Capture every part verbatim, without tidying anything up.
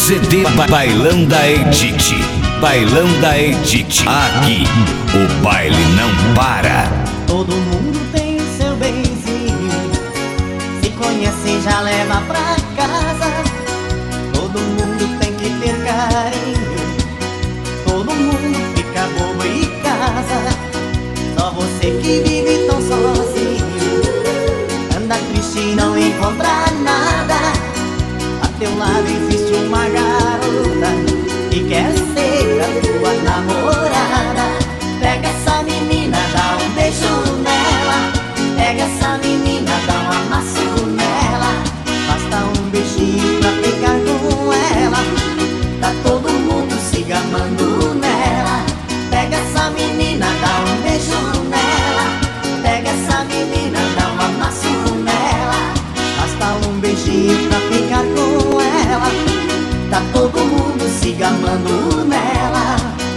C D Bailão da Edith. Bailão da Edith. Aqui o baile não para. Todo mundo tem seu benzinho, se conhece já leva pra casa. Todo mundo tem que ter carinho, todo mundo fica bobo em casa. Só você que vive tão sozinho, anda triste e não encontra nada. A teu lado existe uma garota que quer ser a tua namorada. Pega essa menina, dá um beijo nela. Pega essa menina, dá um amasso nela. Basta um beijinho pra ficar com ela. Tá todo mundo se gamando nela. Pega essa menina, dá um beijo nela. Pega essa menina, dá um amasso nela. Basta um beijinho pra ficar com ela. Tá todo mundo se gamando nela.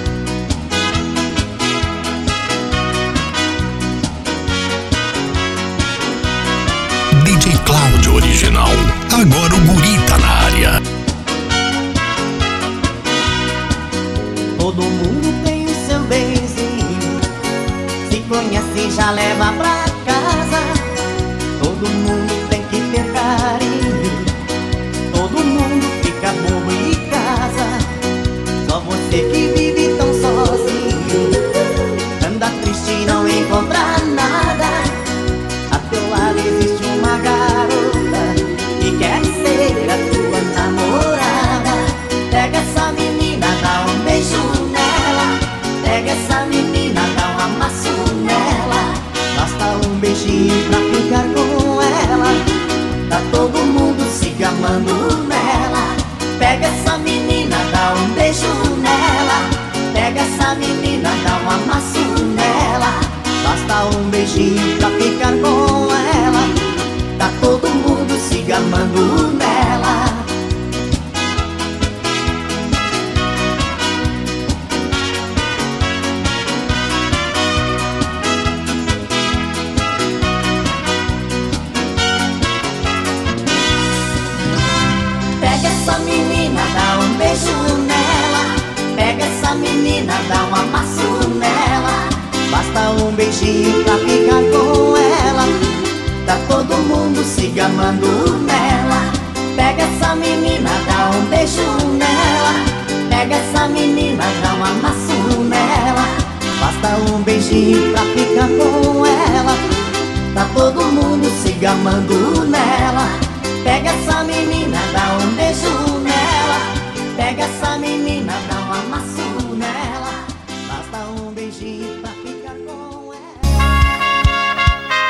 D J Cláudio Original. Agora o guri tá na área. Todo mundo tem o seu benzinho, se conhece já leva pra casa. Todo mundo tem que ter carinho, todo mundo fica bobo em casa. Só você que vive tão sozinho, anda triste e não encontra nada. A teu lado existe uma garota que quer ser a tua namorada. Pega essa menina, dá um beijo nela. Pega essa menina, dá um amasso nela. Basta um beijinho pra ficar com ela. Tá todo mundo se gamando nela. Pega essa menina, dá um beijo nela. Pega essa menina, dá um amasso nela. Basta um beijinho pra ficar com ela. Tá todo mundo se gamando nela. Pega essa menina, dá um beijo nela. Pega essa menina, dá um amasso nela. Basta um beijinho pra ficar com ela. Tá todo mundo se gamando nela. Pega essa menina, dá um beijo nela. Pega essa menina, dá um amasso nela. Basta um beijinho pra ficar com ela. Tá todo mundo se gamando nela. Pega essa menina, dá um beijo nela. Pega essa menina, dá um